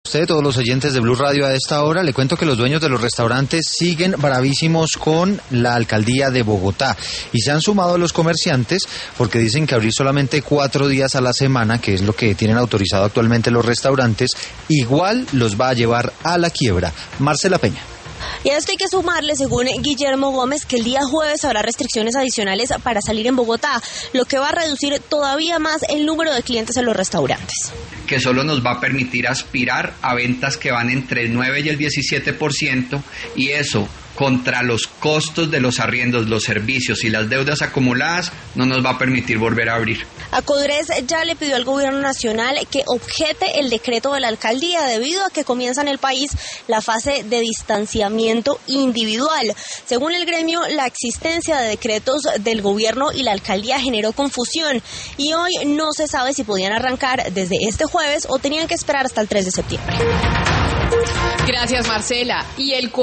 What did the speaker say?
Usted, todos los oyentes de Blue Radio a esta hora, le cuento que los dueños de los restaurantes siguen bravísimos con la alcaldía de Bogotá y se han sumado los comerciantes porque dicen que abrir solamente 4 días a la semana, que es lo que tienen autorizado actualmente los restaurantes, igual los va a llevar a la quiebra. Marcela Peña. Y a esto hay que sumarle, según Guillermo Gómez, que el día jueves habrá restricciones adicionales para salir en Bogotá, lo que va a reducir todavía más el número de clientes en los restaurantes. Que solo nos va a permitir aspirar a ventas que van entre el 9 y el 17%, y eso, contra los costos de los arriendos, los servicios y las deudas acumuladas, no nos va a permitir volver a abrir. Acodres ya le pidió al gobierno nacional que objete el decreto de la alcaldía debido a que comienza en el país la fase de distanciamiento individual. Según el gremio, la existencia de decretos del gobierno y la alcaldía generó confusión y hoy no se sabe si podían arrancar desde este jueves o tenían que esperar hasta el 3 de septiembre. Gracias, Marcela. Y el